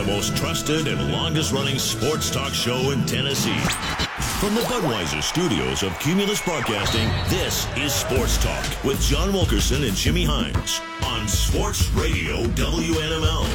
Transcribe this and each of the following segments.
the most trusted and longest-running sports talk show in Tennessee. From the Budweiser studios of Cumulus Broadcasting, this is Sports Talk with John Wilkerson and Jimmy Himes on Sports Radio WNML.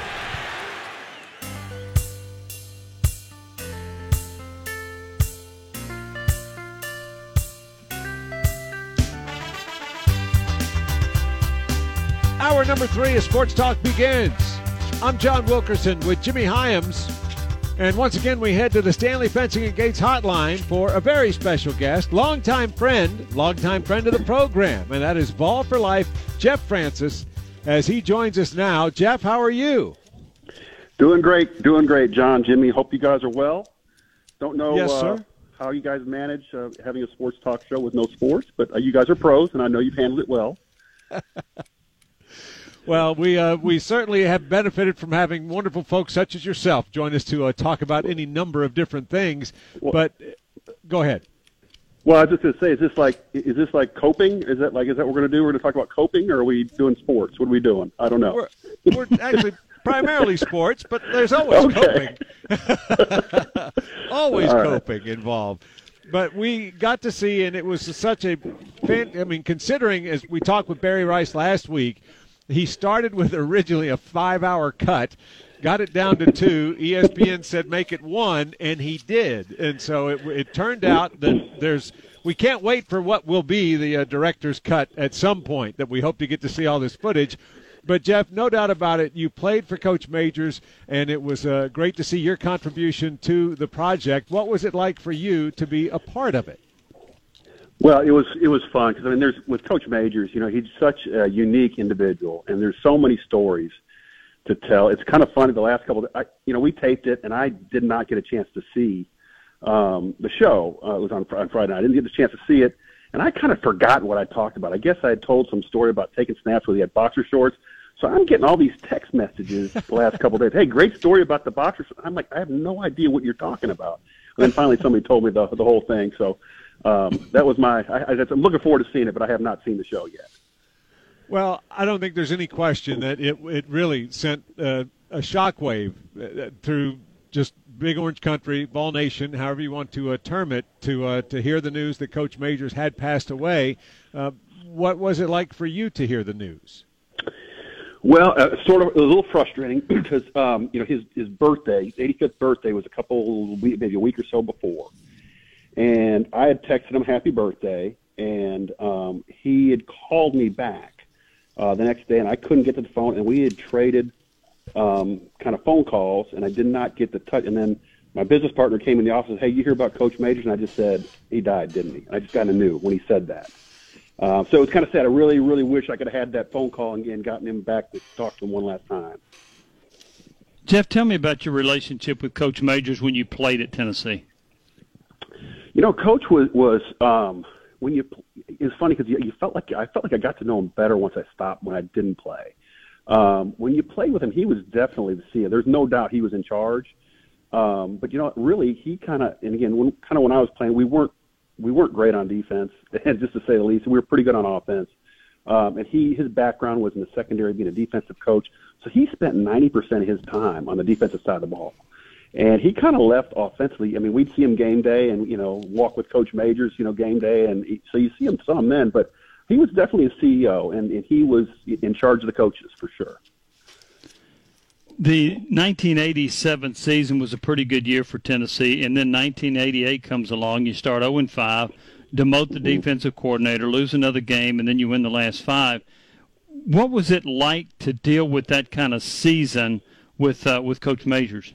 Hour number 3 of Sports Talk begins. I'm John Wilkerson with Jimmy Hyams. And once again, we head to the Stanley Fencing and Gates hotline for a very special guest, longtime friend of the program, and that is Vol for Life, Jeff Francis, as he joins us now. Jeff, how are you? Doing great, John, Jimmy. Hope you guys are well. Don't know yes, sir. How you guys manage having a sports talk show with no sports, but you guys are pros, and I know you've handled it well. Well, we certainly have benefited from having wonderful folks such as yourself join us to talk about any number of different things. But go ahead. Well, I was just going to say, is this like coping? Is that what we're going to do? We're going to talk about coping, or are we doing sports? What are we doing? I don't know. We're actually primarily sports, but there's always coping. Always coping involved. But we got to see, and it was such a considering, as we talked with Barry Rice last week, he started with originally a 5-hour cut, got it down to 2. ESPN said make it 1, and he did. And so it turned out that we can't wait for what will be the director's cut at some point, that we hope to get to see all this footage. But, Jeff, no doubt about it, you played for Coach Majors, and it was great to see your contribution to the project. What was it like for you to be a part of it? Well, it was fun because with Coach Majors, he's such a unique individual, and there's so many stories to tell. It's kind of funny. The last couple, we taped it, and I did not get a chance to see the show. It was on Friday night. I didn't get a chance to see it, and I kind of forgot what I talked about. I guess I had told some story about taking snaps where he had boxer shorts. So I'm getting all these text messages the last couple of days. Hey, great story about the boxer shorts. I'm like, I have no idea what you're talking about. And then finally somebody told me the whole thing. So that was I'm looking forward to seeing it, but I have not seen the show yet. Well, I don't think there's any question that it really sent a shockwave through just Big Orange Country, Vol Nation, however you want to term it, to hear the news that Coach Majors had passed away. What was it like for you to hear the news? Well, sort of, it was a little frustrating because his birthday, his 85th birthday, was maybe a week or so before. And I had texted him happy birthday, and he had called me back the next day, and I couldn't get to the phone, and we had traded kind of phone calls, and I did not get the touch. And then my business partner came in the office and said, hey, you hear about Coach Majors? And I just said, he died, didn't he? And I just kind of knew when he said that. So it was kind of sad. I really, really wish I could have had that phone call and gotten him back to talk to him one last time. Jeff, tell me about your relationship with Coach Majors when you played at Tennessee. Coach was when it was funny because I felt like I got to know him better once I stopped when I didn't play. When you played with him, he was definitely the CEO. There's no doubt he was in charge. But really, he kind of, and again, when I was playing, we weren't great on defense, and just to say the least. We were pretty good on offense. And his background was in the secondary, being a defensive coach. So he spent 90% of his time on the defensive side of the ball. And he kind of left offensively. I mean, we'd see him game day and, walk with Coach Majors, game day. And so you see him some then, but he was definitely a CEO, and he was in charge of the coaches for sure. The 1987 season was a pretty good year for Tennessee, and then 1988 comes along. You start 0-5, demote the defensive coordinator, lose another game, and then you win the last 5. What was it like to deal with that kind of season with Coach Majors?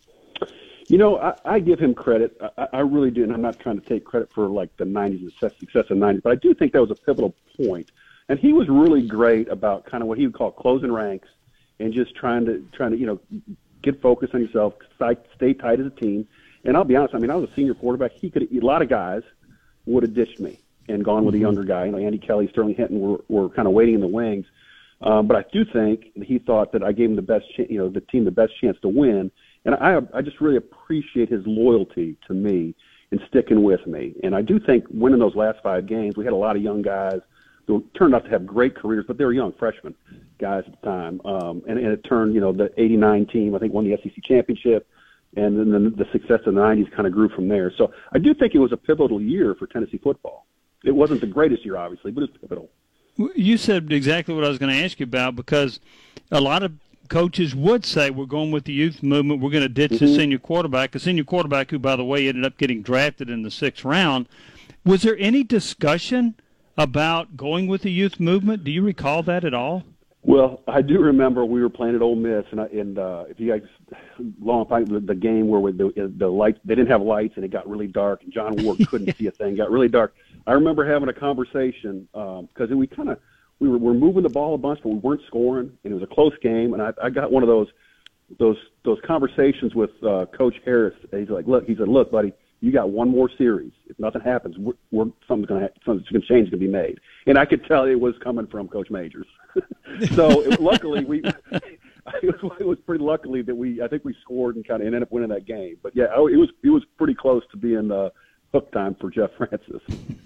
I give him credit. I really do, and I'm not trying to take credit for like the 90s and success of the 90s, but I do think that was a pivotal point. And he was really great about kind of what he would call closing ranks and just trying to get focused on yourself, stay tight as a team. And I'll be honest, I was a senior quarterback. A lot of guys would have ditched me and gone with a younger guy. Andy Kelly, Sterling Hinton were kind of waiting in the wings. But I do think he thought that I gave him the team the best chance to win. And I just really appreciate his loyalty to me and sticking with me. And I do think winning those last 5 games, we had a lot of young guys who turned out to have great careers, but they were young freshmen. guys at the time, and it turned, the '89 team I think won the SEC championship, and then the success of the '90s kind of grew from there. So I do think it was a pivotal year for Tennessee football. It wasn't the greatest year, obviously, but it's pivotal. You said exactly what I was going to ask you about, because a lot of coaches would say we're going with the youth movement. We're going to ditch the senior quarterback, a senior quarterback who, by the way, ended up getting drafted in the 6th round. Was there any discussion about going with the youth movement? Do you recall that at all? Well, I do remember we were playing at Ole Miss, and if you guys long time the game where the lights, they didn't have lights and it got really dark, and John Ward couldn't see a thing. It got really dark. I remember having a conversation because we were moving the ball a bunch, but we weren't scoring, and it was a close game. And I got one of those conversations with Coach Harris. He's like, look, buddy, you got one more series. If nothing happens, something's going to change, going to be made. And I could tell it was coming from Coach Majors. So luckily it was pretty luckily that I think we scored and kind of ended up winning that game. But yeah, it was pretty close to being hook time for Jeff Francis.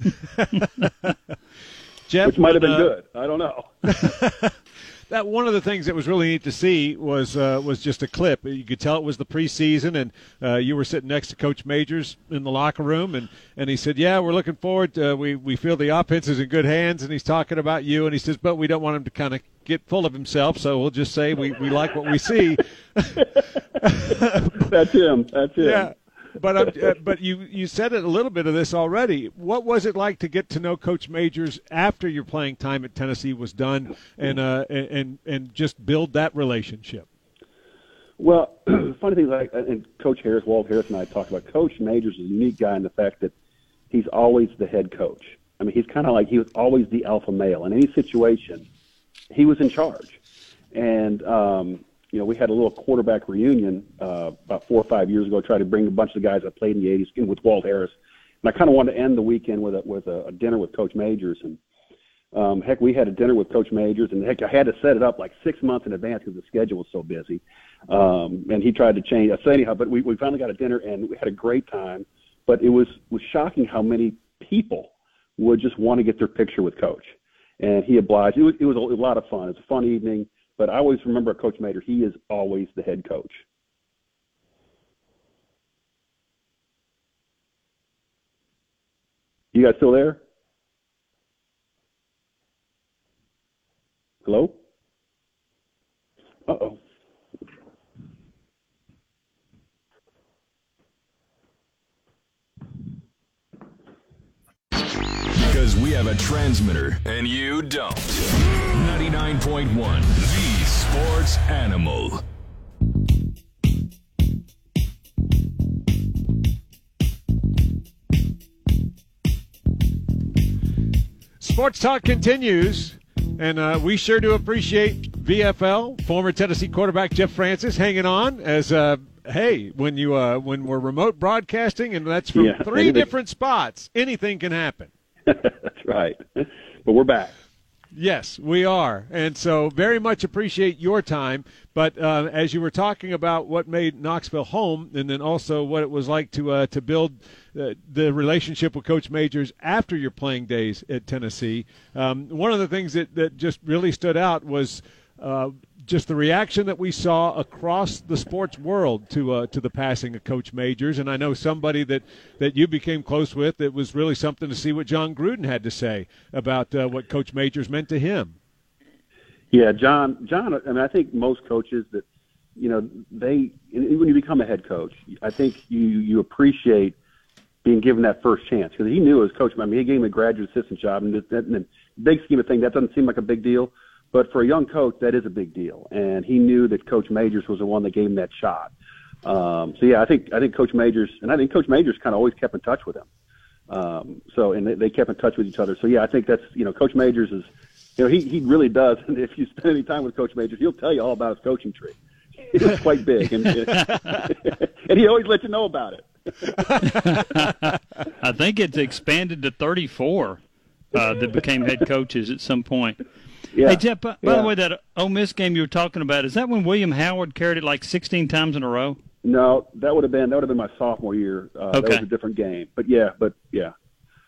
Jeff, which might have been good. I don't know. That one of the things that was really neat to see was just a clip. You could tell it was the preseason, and you were sitting next to Coach Majors in the locker room, and he said, "Yeah, we're looking forward. We feel the offense is in good hands," and he's talking about you, and he says, "But we don't want him to kind of get full of himself, so we'll just say we like what we see." That's him. Yeah. But you said it a little bit of this already. What was it like to get to know Coach Majors after your playing time at Tennessee was done, and just build that relationship? Well, funny thing, and Coach Harris, Walt Harris, and I talked about Coach Majors is a unique guy in the fact that he's always the head coach. I mean, he's kind of like he was always the alpha male in any situation. He was in charge, and we had a little quarterback reunion about 4 or 5 years ago. Tried to bring a bunch of the guys that played in the '80s with Walt Harris, and I kind of wanted to end the weekend with a dinner with Coach Majors. And heck, we had a dinner with Coach Majors, and heck, I had to set it up like 6 months in advance because the schedule was so busy. And he tried to change. So anyhow, but we finally got a dinner, and we had a great time. But it was shocking how many people would just want to get their picture with Coach, and he obliged. It was a lot of fun. It was a fun evening. But I always remember Coach Majors. He is always the head coach. You guys still there? Hello? Uh-oh. Because we have a transmitter and you don't. 99.1, the Sports Animal. Sports Talk continues, and we sure do appreciate VFL, former Tennessee quarterback Jeff Francis, hanging on as hey, when we're remote broadcasting, and that's from three different spots, anything can happen. That's right. But we're back. Yes, we are. And so very much appreciate your time. But as you were talking about what made Knoxville home, and then also what it was like to build the relationship with Coach Majors after your playing days at Tennessee, one of the things that just really stood out was just the reaction that we saw across the sports world to the passing of Coach Majors. And I know somebody that you became close with, it was really something to see what John Gruden had to say about what Coach Majors meant to him. Yeah, John, I mean, I think most coaches that, when you become a head coach, I think you appreciate being given that first chance, because he knew as coach. I mean, he gave him a graduate assistant job, and in the big scheme of things, that doesn't seem like a big deal. But for a young coach, that is a big deal, and he knew that Coach Majors was the one that gave him that shot. So yeah, I think Coach Majors, and I think Coach Majors kind of always kept in touch with him. And they kept in touch with each other. So yeah, I think that's Coach Majors is, he really does. And if you spend any time with Coach Majors, he'll tell you all about his coaching tree. It's quite big, and he always lets you know about it. I think it's expanded to 34 that became head coaches at some point. Yeah. Hey, Jeff, by the way, that Ole Miss game you were talking about, is that when William Howard carried it like 16 times in a row? No, that would have been my sophomore year. That was a different game. But yeah. It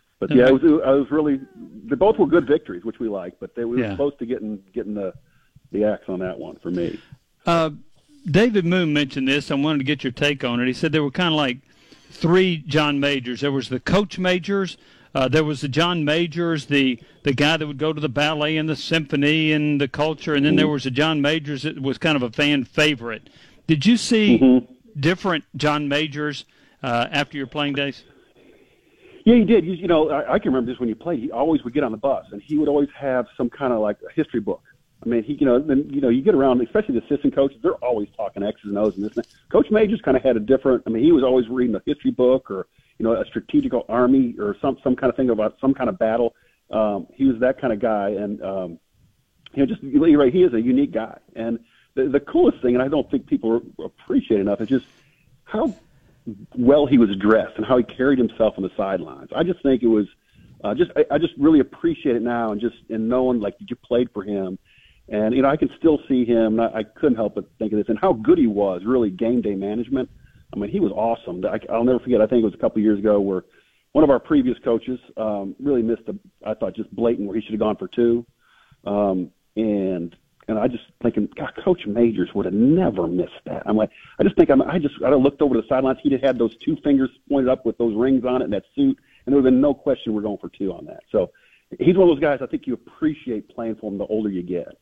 was really, they both were good victories, which we liked, but they were close to getting the the axe on that one for me. David Moon mentioned this. I wanted to get your take on it. He said there were kind of like three John Majors. There was the Coach Majors. There was the John Majors, the guy that would go to the ballet and the symphony and the culture, and then there was the John Majors that was kind of a fan favorite. Did you see different John Majors after your playing days? Yeah, he did. You know, I can remember this when he played. He always would get on the bus, and he would always have some kind of like a history book. I mean, you get around, especially the assistant coaches, they're always talking X's and O's and this and that. Coach Majors kind of had a different, I mean, he was always reading a history book or, a strategical army or some kind of thing about some kind of battle. He was that kind of guy. And, you're right, he is a unique guy. And the coolest thing, and I don't think people appreciate enough, is just how well he was dressed and how he carried himself on the sidelines. I just think it was I just really appreciate it now, and knowing like you played for him. And, I can still see him, and I couldn't help but think of this, and how good he was, really, game day management. I mean, he was awesome. I'll never forget, I think it was a couple of years ago, where one of our previous coaches really missed I thought, just blatant, where he should have gone for two. And I just thinking, God, Coach Majors would have never missed that. I'm like, I looked over the sidelines. He'd have had those two fingers pointed up with those rings on it and that suit, and there would have been no question we're going for two on that. So he's one of those guys I think you appreciate playing for him the older you get.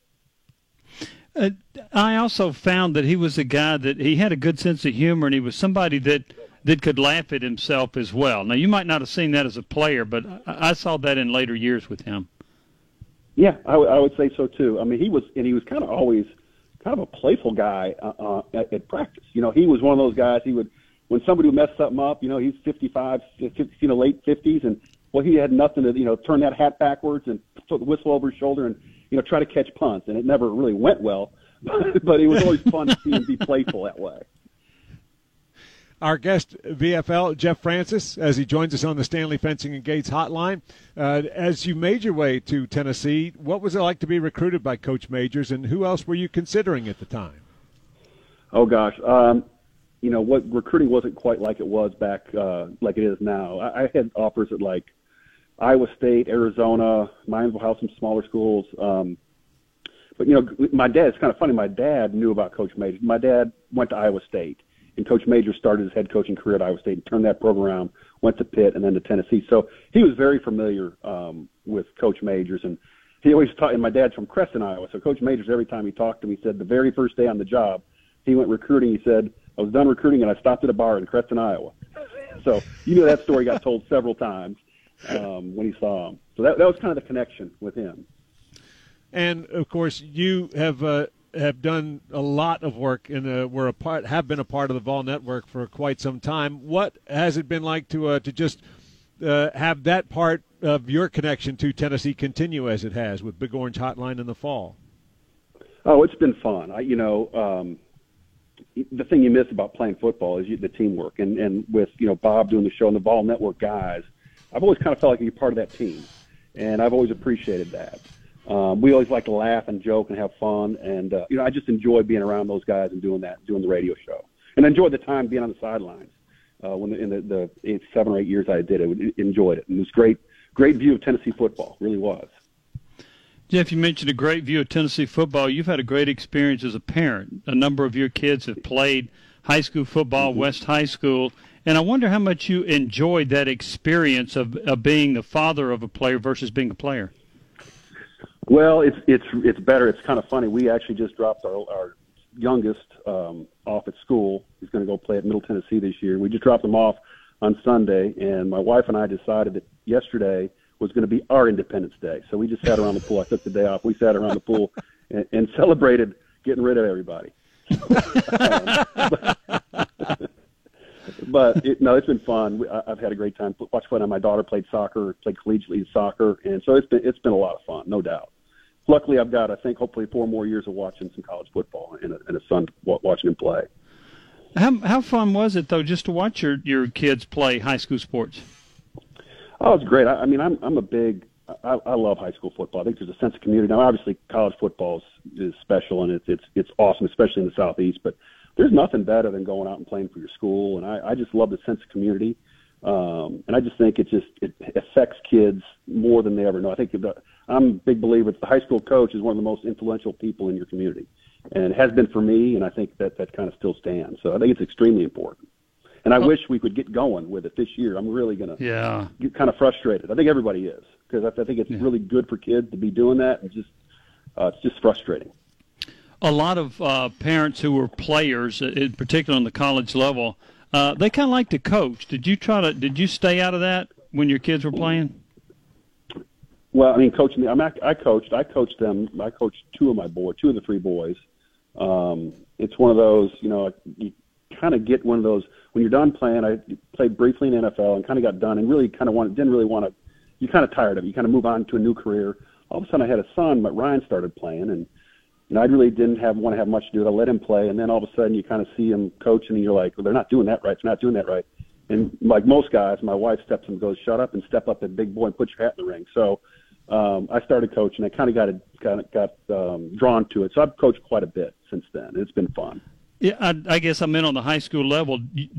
I also found that he was a guy that he had a good sense of humor, and he was somebody that could laugh at himself as well. Now, you might not have seen that as a player, but I saw that in later years with him. Yeah, I would say so too. I mean, he was kind of always kind of a playful guy at practice. He was one of those guys. He would, when somebody would mess something up, he's 55, 50, late 50s, and he had nothing to turn that hat backwards and put the whistle over his shoulder and try to catch punts, and it never really went well, but it was always fun to see him be playful that way. Our guest, VFL, Jeff Francis, as he joins us on the Stanley Fencing and Gates hotline. As you made your way to Tennessee, what was it like to be recruited by Coach Majors, and who else were you considering at the time? Oh, gosh. What recruiting wasn't quite like it was back like it is now. I had offers at, like, Iowa State, Arizona, Miamisville House, some smaller schools. But my dad, it's kind of funny, my dad knew about Coach Majors. My dad went to Iowa State, and Coach Majors started his head coaching career at Iowa State and turned that program around, went to Pitt, and then to Tennessee. So he was very familiar with Coach Majors, and he always taught, and my dad's from Creston, Iowa, so Coach Majors, every time he talked to me, he said the very first day on the job, he went recruiting, he said, I was done recruiting, and I stopped at a bar in Creston, Iowa. So that story got told several times. When he saw him. So that was kind of the connection with him. And, of course, you have done a lot of work and have been a part of the Vol Network for quite some time. What has it been like to just have that part of your connection to Tennessee continue as it has with Big Orange Hotline in the fall? Oh, it's been fun. The thing you miss about playing football is the teamwork. And with, Bob doing the show and the Vol Network guys, I've always kind of felt like you're part of that team, and I've always appreciated that. We always like to laugh and joke and have fun, and I just enjoy being around those guys and doing the radio show, and I enjoyed the time being on the sidelines when in the 7 or 8 years I did it. Enjoyed it, and it was great view of Tennessee football. Really was. Jeff, you mentioned a great view of Tennessee football. You've had a great experience as a parent. A number of your kids have played high school football, West High School. And I wonder how much you enjoyed that experience of being the father of a player versus being a player. Well, it's better. It's kind of funny. We actually just dropped our youngest off at school. He's going to go play at Middle Tennessee this year. We just dropped him off on Sunday, and my wife and I decided that yesterday was going to be our Independence Day. So we just sat around the pool. I took the day off. We sat around the pool and celebrated getting rid of everybody. But it's been fun. I've had a great time. Watched fun. My daughter played collegiately soccer, and so it's been a lot of fun, no doubt. Luckily, I've got, I think, hopefully 4 more years of watching some college football and a son watching him play. How fun was it though, just to watch your kids play high school sports? Oh, it's great. I mean, I'm a big. I love high school football. I think there's a sense of community. Now, obviously, college football is special, and it's awesome, especially in the Southeast. But there's nothing better than going out and playing for your school, and I just love the sense of community. And I just think it affects kids more than they ever know. I think I'm a big believer that the high school coach is one of the most influential people in your community, and it has been for me, and I think that kind of still stands. So I think it's extremely important. And I wish we could get going with it this year. I'm really going to get kind of frustrated. I think everybody is, because I think it's really good for kids to be doing that, and it's just frustrating. A lot of parents who were players, in particular on the college level, they kind of like to coach. Did you stay out of that when your kids were playing? Well, I mean, coaching. I coached them. I coached two of the three boys. It's one of those, you kind of get one of those when you're done playing. I played briefly in NFL and kind of got done, and really didn't really want to. You're kind of tired of it. You kind of move on to a new career. All of a sudden, I had a son, but Ryan started playing, and I really didn't want to have much to do with it. I let him play, and then all of a sudden, you kind of see him coaching, and you're like, well, they're not doing that right. They're not doing that right. And like most guys, my wife steps in and goes, "Shut up and step up, that big boy, and put your hat in the ring." So I started coaching. I kind of got drawn to it. So I've coached quite a bit since then. It's been fun. Yeah, I guess I meant on the high school level.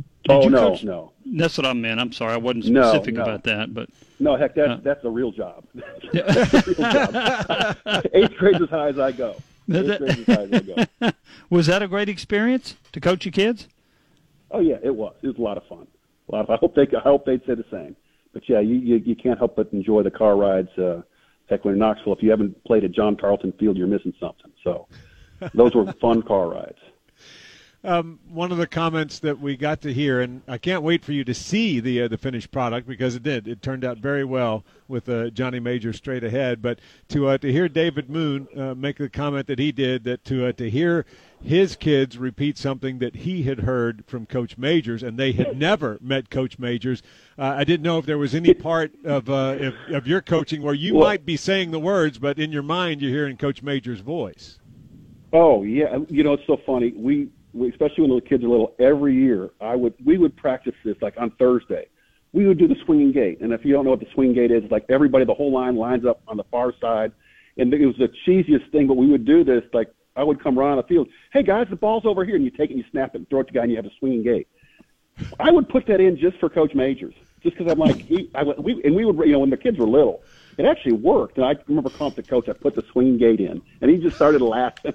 No. That's what I meant. I'm sorry, I wasn't specific about that. But no, heck, that's a real job. That's a real job. 8th grade as high as I go. 8th grade as high as I go. Was that a great experience to coach your kids? Oh yeah, it was. It was a lot of fun. I hope they'd say the same. But yeah, you can't help but enjoy the car rides. Heck, when in Knoxville, if you haven't played at John Tarleton Field, you're missing something. So those were fun car rides. One of the comments that we got to hear, and I can't wait for you to see the finished product, because it did. It turned out very well with Johnny Major straight ahead. But to hear David Moon make the comment that he did, that to hear his kids repeat something that he had heard from Coach Majors, and they had never met Coach Majors. I didn't know if there was any part of your coaching where you might be saying the words, but in your mind you're hearing Coach Majors' voice. Oh yeah, it's so funny. We especially when the kids are little, every year we would practice this like on Thursday. We would do the swinging gate, and if you don't know what the swinging gate is, like everybody, the whole line lines up on the far side, and it was the cheesiest thing. But we would do this like I would come around the field. Hey guys, the ball's over here, and you take it, and you snap it, and throw it to the guy, and you have a swinging gate. I would put that in just for Coach Majors, just because I'm like we would when the kids were little, it actually worked. And I remember calling the coach, I put the swinging gate in, and he just started laughing.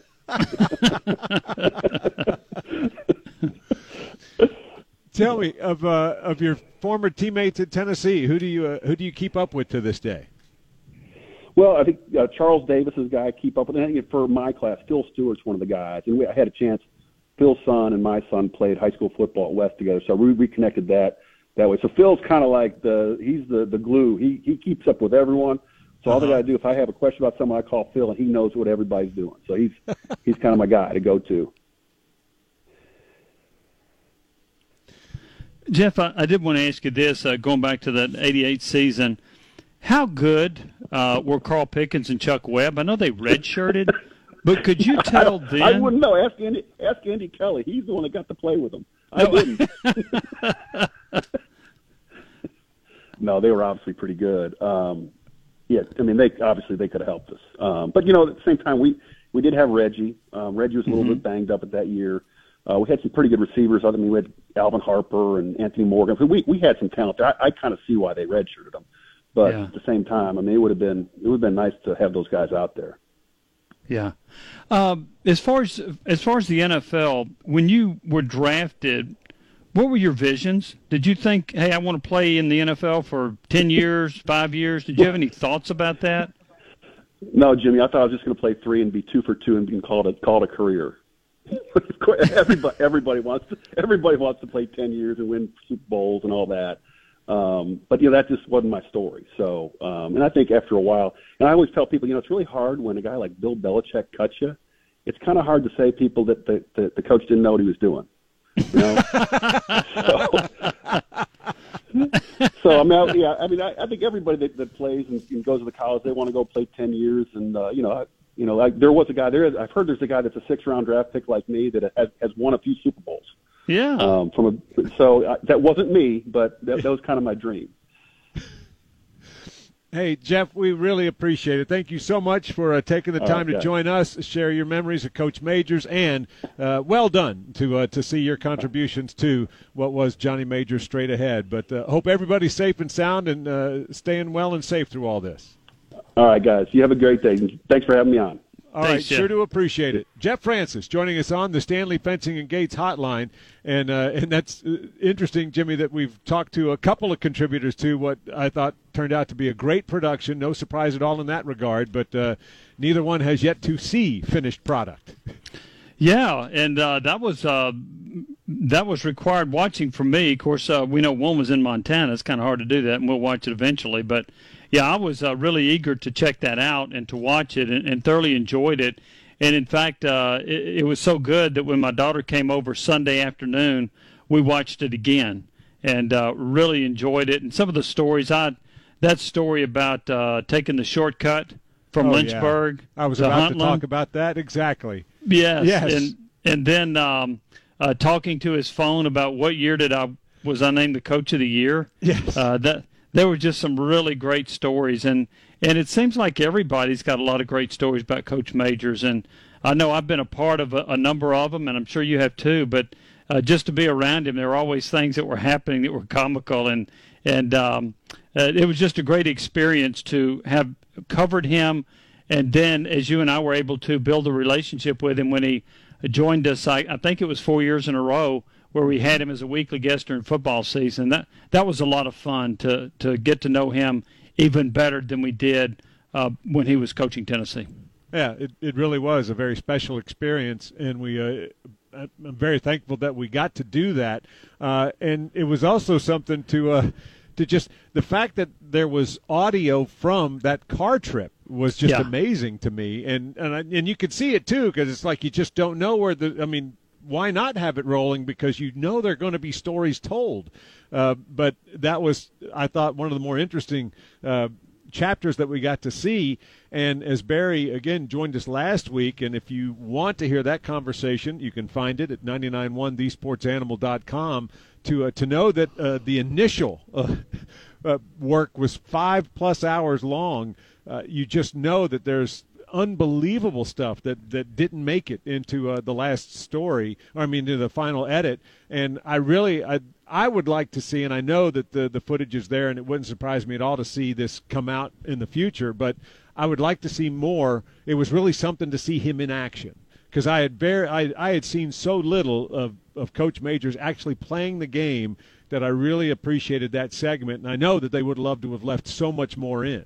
Tell me of your former teammates at Tennessee. Who do you keep up with to this day? Well, I think Charles Davis is a guy I keep up with. And I think for my class, Phil Stewart's one of the guys. And I had a chance. Phil's son and my son played high school football at West together, so we reconnected that way. So Phil's kind of like he's the glue. He keeps up with everyone. So all I got to do, if I have a question about someone, I call Phil, and he knows what everybody's doing. So he's kind of my guy to go to. Jeff, I did want to ask you this, going back to that 88 season. How good were Carl Pickens and Chuck Webb? I know they redshirted, but could you tell then? I wouldn't know. Ask Andy Kelly. He's the one that got to play with them. I didn't. No, they were obviously pretty good. Yeah, I mean, they could have helped us. But, at the same time, we did have Reggie. Reggie was a little bit banged up at that year. We had some pretty good receivers. We had Alvin Harper and Anthony Morgan. So we had some talent there. I kind of see why they redshirted them. But at the same time, I mean, it would have been nice to have those guys out there. Yeah. As far as the NFL, when you were drafted, what were your visions? Did you think, hey, I want to play in the NFL for 10 years, 5 years? Did you have any thoughts about that? No, Jimmy. I thought I was just going to play 3 and be 2 for 2 and call it a career. Everybody wants to play 10 years and win Super Bowls and all that. But that just wasn't my story. So, and I think after a while, and I always tell people, it's really hard when a guy like Bill Belichick cuts you. It's kind of hard to say people that the coach didn't know what he was doing. So I think everybody that plays and goes to the college, they want to go play 10 years, and there was a guy there. I've heard there's a guy that's a 6th-round draft pick like me that has won a few Super Bowls. Yeah. So that wasn't me, but that was kind of my dream. Hey, Jeff, we really appreciate it. Thank you so much for taking the time to join us, share your memories of Coach Majors, and well done to see your contributions to what was Johnny Majors straight ahead. But hope everybody's safe and sound and staying well and safe through all this. All right, guys. You have a great day. Thanks for having me on. All right, sure do appreciate it. Jeff Francis joining us on the Stanley Fencing and Gates hotline, and that's interesting, Jimmy, that we've talked to a couple of contributors to what I thought turned out to be a great production. No surprise at all in that regard, but neither one has yet to see finished product. Yeah, and that was required watching for me. Of course, we know one was in Montana. It's kind of hard to do that, and we'll watch it eventually, but. Yeah, I was really eager to check that out and to watch it and thoroughly enjoyed it. And, in fact, it was so good that when my daughter came over Sunday afternoon, we watched it again and really enjoyed it. And some of the stories, that story about taking the shortcut from Lynchburg I was to about Huntland. To talk about that, exactly. Yes. And then talking to his phone about what year was I named the Coach of the Year. Yes. There were just some really great stories, and it seems like everybody's got a lot of great stories about Coach Majors, and I know I've been a part of a number of them, and I'm sure you have too, but just to be around him, there were always things that were happening that were comical, and it was just a great experience to have covered him, and then as you and I were able to build a relationship with him when he joined us, I think it was 4 years in a row, where we had him as a weekly guest during football season. That was a lot of fun to get to know him even better than we did when he was coaching Tennessee. Yeah, it really was a very special experience, and I'm very thankful that we got to do that. And it was also something to just the fact that there was audio from that car trip was just amazing to me, and you could see it too, because it's like you just don't know where why not have it rolling, because you know there are going to be stories told. But that was, I thought, one of the more interesting chapters that we got to see. And as Barry, again, joined us last week, and if you want to hear that conversation, you can find it at 991thesportsanimal.com to know that the initial work was 5+ hours long. You just know that there's unbelievable stuff that didn't make it into the last story, into the final edit. And I would like to see, and I know that the footage is there, and it wouldn't surprise me at all to see this come out in the future, but I would like to see more. It was really something to see him in action, because I had seen so little of Coach Majors actually playing the game that I really appreciated that segment, and I know that they would love to have left so much more in.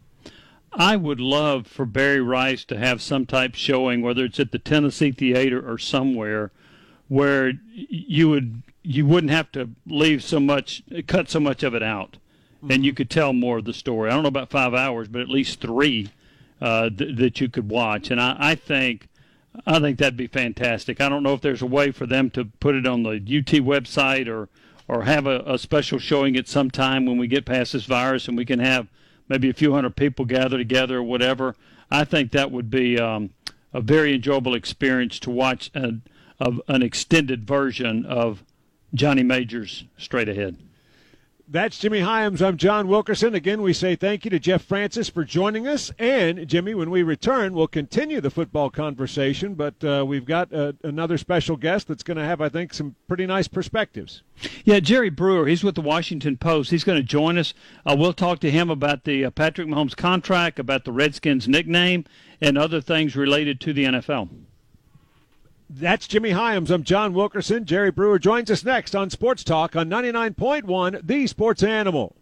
I would love for Barry Rice to have some type showing, whether it's at the Tennessee Theater or somewhere, where you wouldn't have to cut so much of it out, and you could tell more of the story. I don't know about 5 hours, but at least 3 that you could watch, and I think that'd be fantastic. I don't know if there's a way for them to put it on the UT website or have a special showing at some time when we get past this virus and we can have maybe a few hundred people gather together or whatever. I think that would be a very enjoyable experience to watch an extended version of Johnny Majors straight ahead. That's Jimmy Hyams. I'm John Wilkerson. Again, we say thank you to Jeff Francis for joining us. And, Jimmy, when we return, we'll continue the football conversation, but we've got another special guest that's going to have, I think, some pretty nice perspectives. Yeah, Jerry Brewer, he's with the Washington Post. He's going to join us. We'll talk to him about the Patrick Mahomes contract, about the Redskins nickname, and other things related to the NFL. That's Jimmy Hyams. I'm John Wilkerson. Jerry Brewer joins us next on Sports Talk on 99.1, The Sports Animal.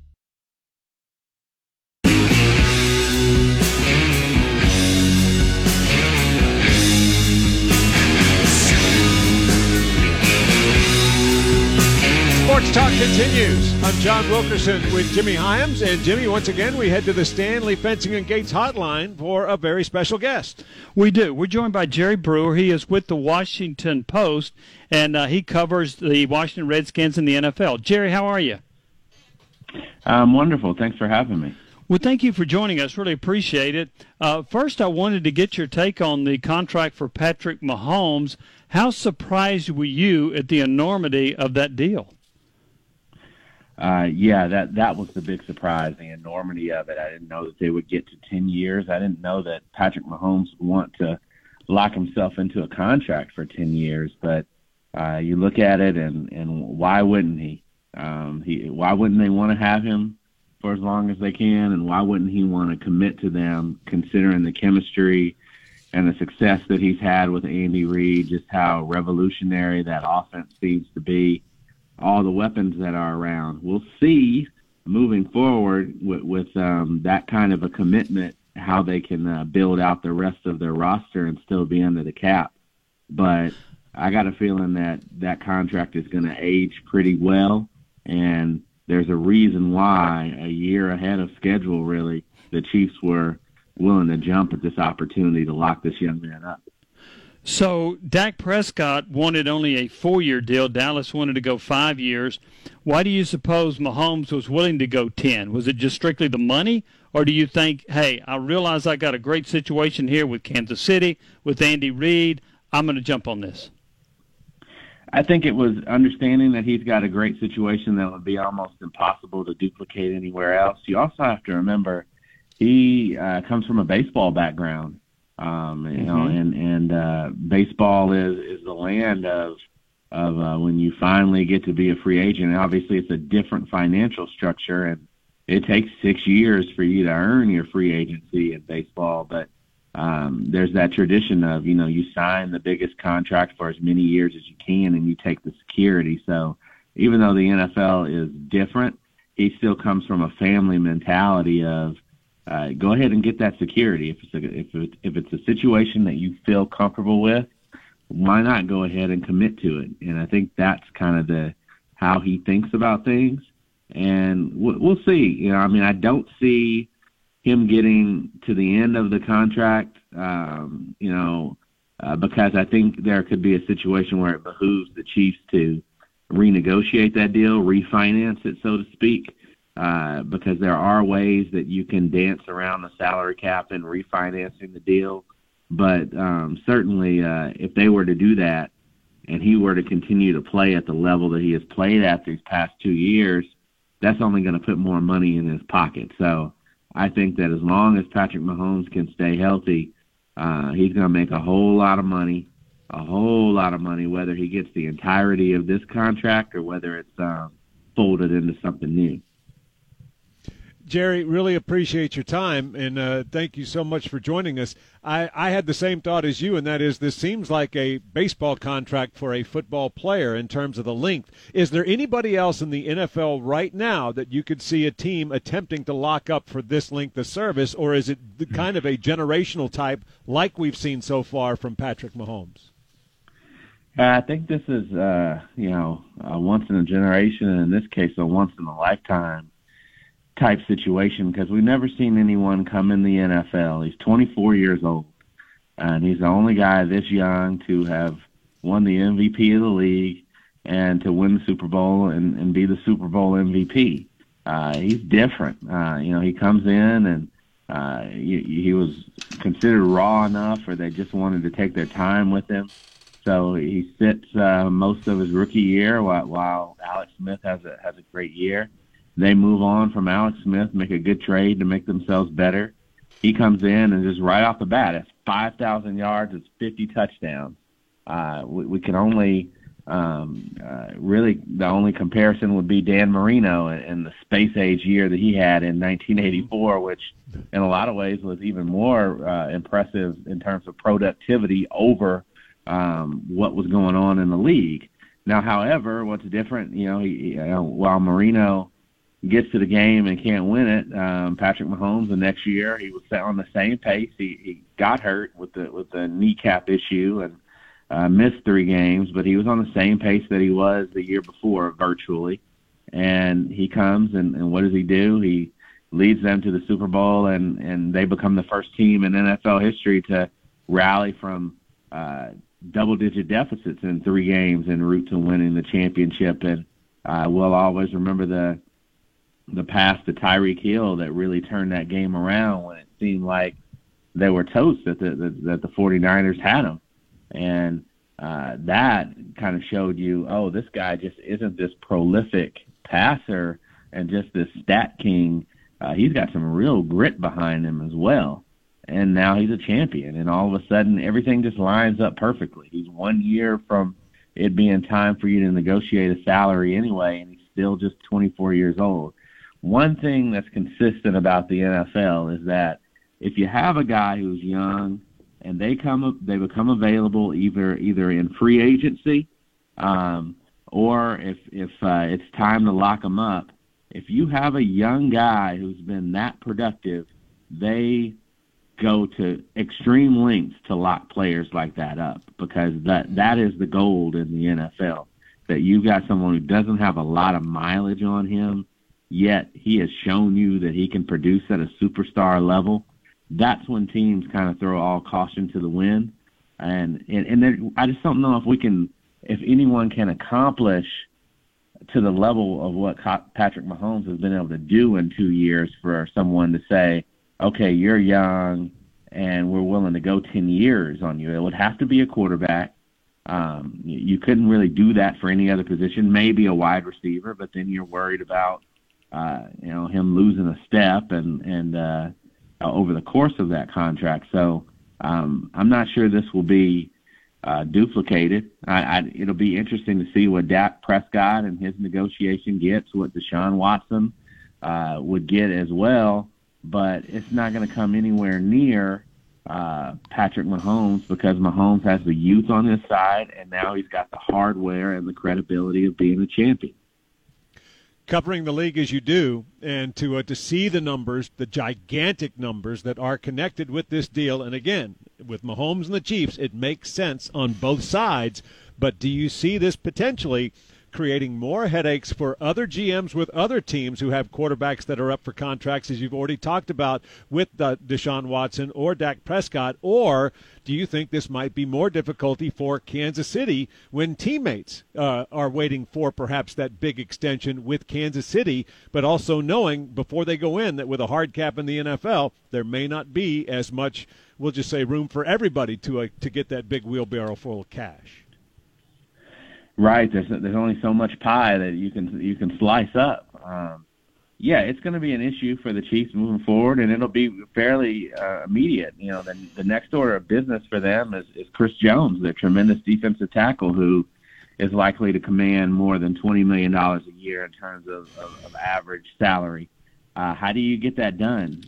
Sports Talk continues. I'm John Wilkerson with Jimmy Hyams. And, Jimmy, once again, we head to the Stanley Fencing and Gates hotline for a very special guest. We do. We're joined by Jerry Brewer. He is with the Washington Post, and he covers the Washington Redskins and the NFL. Jerry, how are you? I'm wonderful. Thanks for having me. Well, thank you for joining us. Really appreciate it. First, I wanted to get your take on the contract for Patrick Mahomes. How surprised were you at the enormity of that deal? that was the big surprise, the enormity of it. I didn't know that they would get to 10 years. I didn't know that Patrick Mahomes would want to lock himself into a contract for 10 years. But you look at it, and why wouldn't he? Why wouldn't they want to have him for as long as they can, and why wouldn't he want to commit to them, considering the chemistry and the success that he's had with Andy Reid, just how revolutionary that offense seems to be, all the weapons that are around. We'll see moving forward with that kind of a commitment, how they can build out the rest of their roster and still be under the cap. But I got a feeling that contract is going to age pretty well, and there's a reason why a year ahead of schedule, really, the Chiefs were willing to jump at this opportunity to lock this young man up. So Dak Prescott wanted only a 4-year deal. Dallas wanted to go 5 years. Why do you suppose Mahomes was willing to go 10? Was it just strictly the money? Or do you think, hey, I realize I got a great situation here with Kansas City, with Andy Reid, I'm going to jump on this? I think it was understanding that he's got a great situation that would be almost impossible to duplicate anywhere else. You also have to remember he comes from a baseball background. You know, and baseball is the land of when you finally get to be a free agent. Obviously, it's a different financial structure, and it takes 6 years for you to earn your free agency in baseball. But there's that tradition of, you know, you sign the biggest contract for as many years as you can, and you take the security. So even though the NFL is different, he still comes from a family mentality of, go ahead and get that security. If it's a situation that you feel comfortable with, why not go ahead and commit to it? And I think that's kind of how he thinks about things. And we'll see. You know, I mean, I don't see him getting to the end of the contract, because I think there could be a situation where it behooves the Chiefs to renegotiate that deal, refinance it, so to speak. Because there are ways that you can dance around the salary cap and refinancing the deal. But certainly if they were to do that and he were to continue to play at the level that he has played at these past 2 years, that's only going to put more money in his pocket. So I think that as long as Patrick Mahomes can stay healthy, he's going to make a whole lot of money, whether he gets the entirety of this contract or whether it's folded into something new. Jerry, really appreciate your time, and thank you so much for joining us. I had the same thought as you, and that is this seems like a baseball contract for a football player in terms of the length. Is there anybody else in the NFL right now that you could see a team attempting to lock up for this length of service, or is it kind of a generational type like we've seen so far from Patrick Mahomes? I think this is, a once in a generation, and in this case, a once in a lifetime type situation, because we've never seen anyone come in the NFL. He's 24 years old, and he's the only guy this young to have won the MVP of the league and to win the Super Bowl and be the Super Bowl MVP. He's different. He comes in and he was considered raw enough, or they just wanted to take their time with him. So he sits most of his rookie year while Alex Smith has a great year. They move on from Alex Smith, make a good trade to make themselves better. He comes in and just right off the bat, it's 5,000 yards, it's 50 touchdowns. We can only really the only comparison would be Dan Marino and the space age year that he had in 1984, which in a lot of ways was even more impressive in terms of productivity over what was going on in the league. Now, however, what's different, while Marino gets to the game and can't win it, Patrick Mahomes the next year, he was on the same pace. He got hurt with the kneecap issue and missed 3 games, but he was on the same pace that he was the year before, virtually. And he comes, and what does he do? He leads them to the Super Bowl, and they become the first team in NFL history to rally from double-digit deficits in 3 games en route to winning the championship. And we'll always remember the pass to Tyreek Hill that really turned that game around when it seemed like they were toast, that the 49ers had them. And that kind of showed you, this guy just isn't this prolific passer and just this stat king. He's got some real grit behind him as well. And now he's a champion, and all of a sudden everything just lines up perfectly. He's 1 year from it being time for you to negotiate a salary anyway, and he's still just 24 years old. One thing that's consistent about the NFL is that if you have a guy who's young and they become available either in free agency or if it's time to lock them up, if you have a young guy who's been that productive, they go to extreme lengths to lock players like that up, because that is the gold in the NFL, that you've got someone who doesn't have a lot of mileage on him, yet he has shown you that he can produce at a superstar level. That's when teams kind of throw all caution to the wind. And I just don't know if anyone can accomplish to the level of what Patrick Mahomes has been able to do in 2 years for someone to say, okay, you're young and we're willing to go 10 years on you. It would have to be a quarterback. You couldn't really do that for any other position, maybe a wide receiver, but then you're worried about him losing a step and over the course of that contract. So I'm not sure this will be duplicated. It'll be interesting to see what Dak Prescott and his negotiation gets, what Deshaun Watson would get as well, but it's not going to come anywhere near Patrick Mahomes, because Mahomes has the youth on his side, and now he's got the hardware and the credibility of being a champion. Covering the league as you do, and to see the numbers, the gigantic numbers that are connected with this deal, and again, with Mahomes and the Chiefs, it makes sense on both sides, but do you see this potentially creating more headaches for other GMs with other teams who have quarterbacks that are up for contracts, as you've already talked about with Deshaun Watson or Dak Prescott? Or do you think this might be more difficulty for Kansas City when teammates are waiting for perhaps that big extension with Kansas City, but also knowing before they go in that with a hard cap in the NFL, there may not be as much, we'll just say, room for everybody to get that big wheelbarrow full of cash? Right, there's only so much pie that you can slice up. It's going to be an issue for the Chiefs moving forward, and it'll be fairly immediate. The next order of business for them is Chris Jones, their tremendous defensive tackle, who is likely to command more than $20 million a year in terms of average salary. How do you get that done?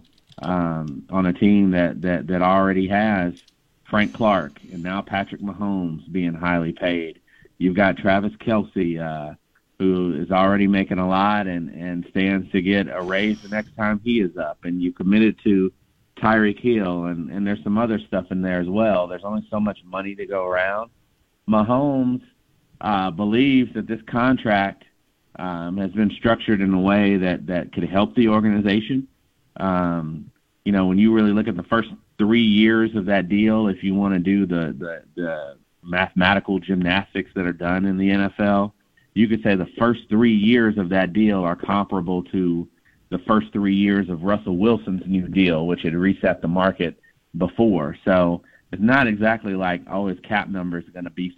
On a team that already has Frank Clark and now Patrick Mahomes being highly paid. You've got Travis Kelce, who is already making a lot and stands to get a raise the next time he is up. And you committed to Tyreek Hill, and there's some other stuff in there as well. There's only so much money to go around. Mahomes believes that this contract has been structured in a way that could help the organization. When you really look at the first 3 years of that deal, if you want to do the mathematical gymnastics that are done in the NFL, you could say the first 3 years of that deal are comparable to the first 3 years of Russell Wilson's new deal, which had reset the market before. So it's not exactly like, his cap number is going to be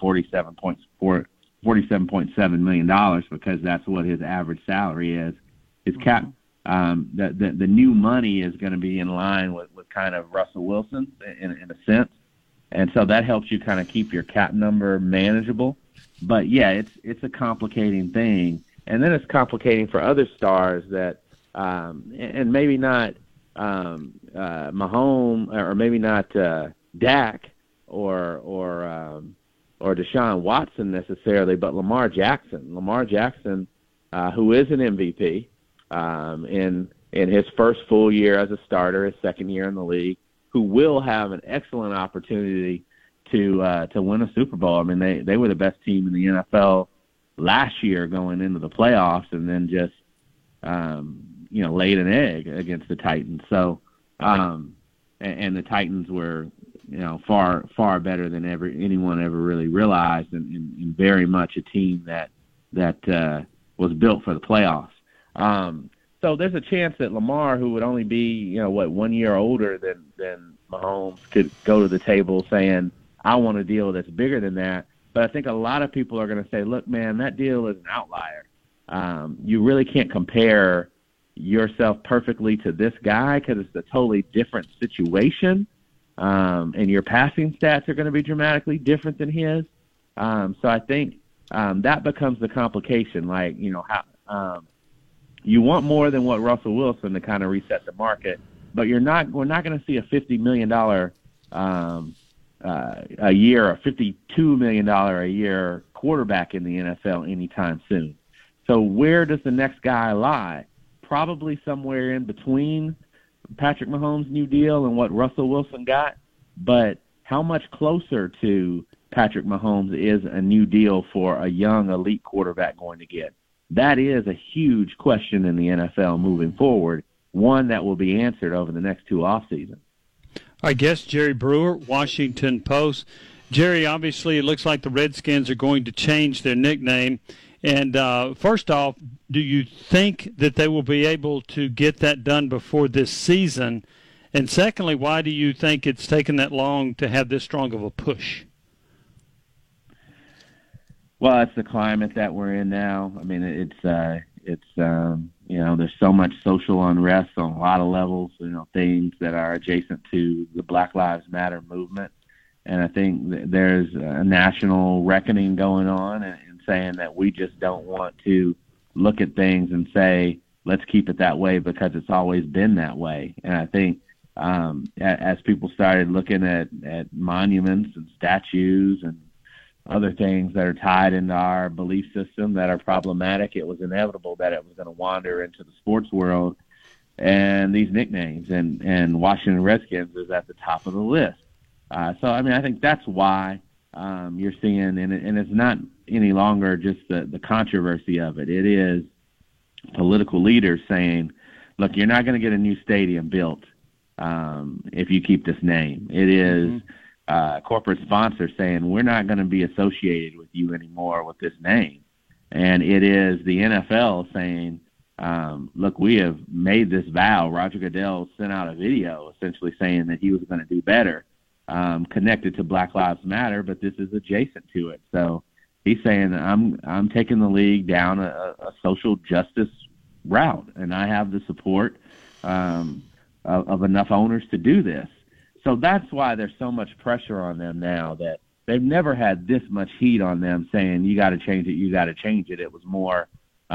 $47.7 million, because that's what his average salary is. His cap, the new money is going to be in line with kind of Russell Wilson in a sense. And so that helps you kind of keep your cap number manageable. But, it's a complicating thing. And then it's complicating for other stars that and maybe not Mahomes, or maybe not Dak or Deshaun Watson necessarily, but Lamar Jackson. Lamar Jackson, who is an MVP in his first full year as a starter, his second year in the league, who will have an excellent opportunity to win a Super Bowl. I mean, they were the best team in the NFL last year going into the playoffs, and then just laid an egg against the Titans. So, and the Titans were far better than anyone ever really realized, and very much a team that was built for the playoffs. So there's a chance that Lamar, who would only be, 1 year older than Mahomes, could go to the table saying, I want a deal that's bigger than that. But I think a lot of people are going to say, look, man, that deal is an outlier. you really can't compare yourself perfectly to this guy because it's a totally different situation, and your passing stats are going to be dramatically different than his. So I think that becomes the complication. Like, how you want more than what Russell Wilson to kind of reset the market, but we're not going to see a $50 million a year or $52 million a year quarterback in the NFL anytime soon. So where does the next guy lie? Probably somewhere in between Patrick Mahomes' new deal and what Russell Wilson got. But how much closer to Patrick Mahomes is a new deal for a young elite quarterback going to get? That is a huge question in the NFL moving forward, one that will be answered over the next two off seasons. I guess Jerry Brewer, Washington Post. Jerry, obviously it looks like the Redskins are going to change their nickname. And first off, do you think that they will be able to get that done before this season? And secondly, why do you think it's taken that long to have this strong of a push? Well, it's the climate that we're in now. I mean, it's there's so much social unrest on a lot of levels, things that are adjacent to the Black Lives Matter movement. And I think there's a national reckoning going on and saying that we just don't want to look at things and say, let's keep it that way because it's always been that way. And I think as people started looking at monuments and statues and other things that are tied into our belief system that are problematic, it was inevitable that it was going to wander into the sports world and these nicknames. And Washington Redskins is at the top of the list. So, I mean, I think that's why you're seeing, and it's not any longer just the controversy of it. It is political leaders saying, look, you're not going to get a new stadium built if you keep this name. It is corporate sponsors saying, we're not going to be associated with you anymore with this name. And it is the NFL saying, look, we have made this vow. Roger Goodell sent out a video essentially saying that he was going to do better. Connected to Black Lives Matter, but this is adjacent to it. So he's saying, I'm taking the league down a social justice route, and I have the support of enough owners to do this. So that's why there's so much pressure on them now that they've never had this much heat on them saying, you got to change it, you got to change it. It was more,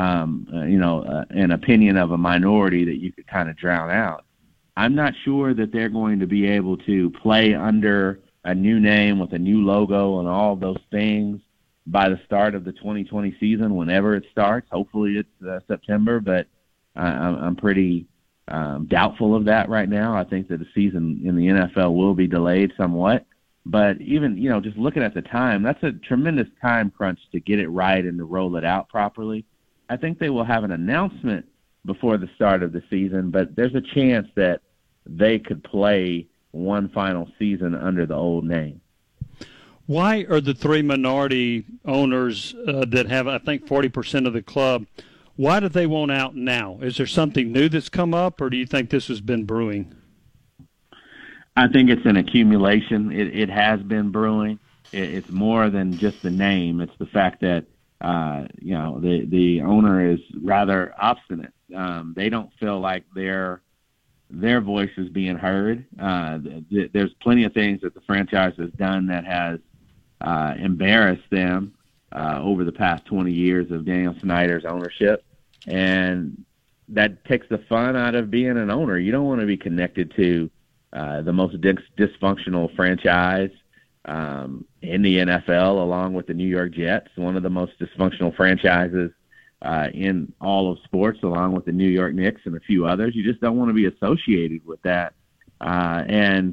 an opinion of a minority that you could kind of drown out. I'm not sure that they're going to be able to play under a new name with a new logo and all of those things by the start of the 2020 season, whenever it starts. Hopefully it's September, but I'm pretty doubtful of that right now. I think that the season in the NFL will be delayed somewhat. But even, just looking at the time, that's a tremendous time crunch to get it right and to roll it out properly. I think they will have an announcement before the start of the season, but there's a chance that they could play one final season under the old name. Why are the three minority owners that have, I think, 40% of the club, why do they want out now? Is there something new that's come up, or do you think this has been brewing? I think it's an accumulation. It has been brewing. It's more than just the name. It's the fact that, the owner is rather obstinate. They don't feel like their voice is being heard. There's plenty of things that the franchise has done that has embarrassed them over the past 20 years of Daniel Snyder's ownership, and that takes the fun out of being an owner. You don't want to be connected to the most dysfunctional franchise in the NFL, along with the New York Jets, one of the most dysfunctional franchises in all of sports, along with the New York Knicks and a few others. You just don't want to be associated with that. And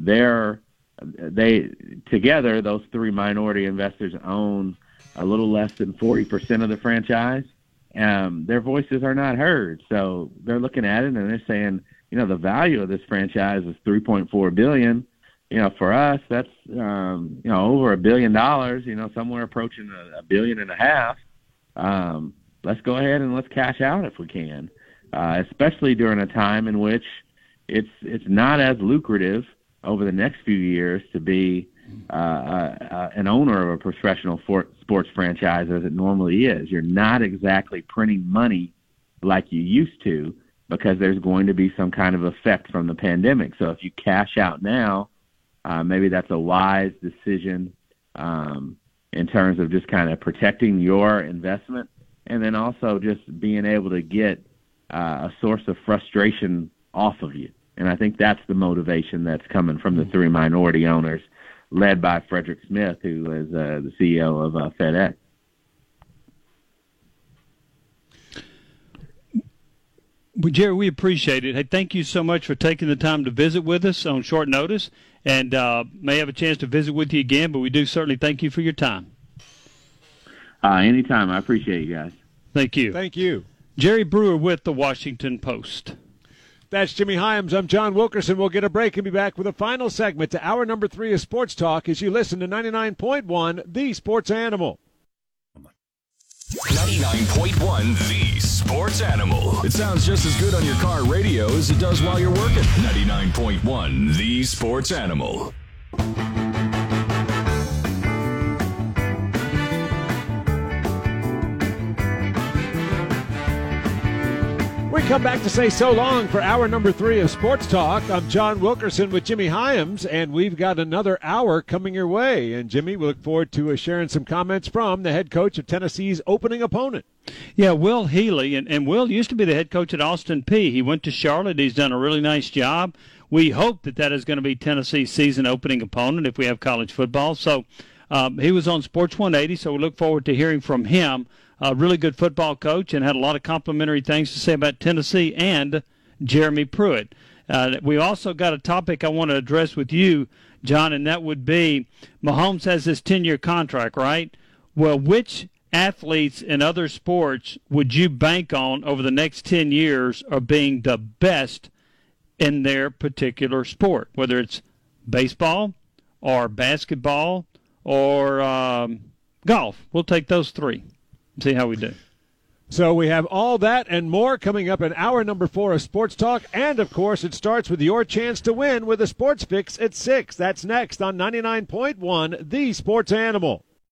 they together, those three minority investors own a little less than 40% of the franchise. Their voices are not heard. So they're looking at it and they're saying, the value of this franchise is $3.4 billion. For us, that's over $1 billion. Somewhere approaching $1.5 billion. Let's go ahead and let's cash out if we can, especially during a time in which it's not as lucrative over the next few years to be an owner of a professional sports franchise as it normally is. You're not exactly printing money like you used to because there's going to be some kind of effect from the pandemic. So if you cash out now, maybe that's a wise decision in terms of just kind of protecting your investment and then also just being able to get a source of frustration off of you. And I think that's the motivation that's coming from the three minority owners led by Frederick Smith, who is the CEO of FedEx. Well, Jerry, we appreciate it. Hey, thank you so much for taking the time to visit with us on short notice, and may have a chance to visit with you again, but we do certainly thank you for your time. Anytime. I appreciate you guys. Thank you. Thank you. Jerry Brewer with the Washington Post. That's Jimmy Hyams. I'm John Wilkerson. We'll get a break and be back with a final segment to hour number 3 of Sports Talk as you listen to 99.1, The Sports Animal. 99.1 The Sports Animal. It sounds just as good on your car radio as it does while you're working. 99.1 The Sports Animal. We come back to say so long for hour number 3 of Sports Talk. I'm John Wilkerson with Jimmy Hyams, and we've got another hour coming your way. And, Jimmy, we look forward to sharing some comments from the head coach of Tennessee's opening opponent. Yeah, Will Healy. And Will used to be the head coach at Austin Peay. He went to Charlotte. He's done a really nice job. We hope that is going to be Tennessee's season opening opponent if we have college football. So he was on Sports 180, so we look forward to hearing from him. A really good football coach and had a lot of complimentary things to say about Tennessee and Jeremy Pruitt. We also got a topic I want to address with you, John, and that would be Mahomes has this 10-year contract, right? Well, which athletes in other sports would you bank on over the next 10 years of being the best in their particular sport, whether it's baseball or basketball or golf? We'll take those three. See how we do. So we have all that and more coming up in hour number 4 of Sports Talk. And, of course, it starts with your chance to win with a Sports Fix at 6. That's next on 99.1, The Sports Animal.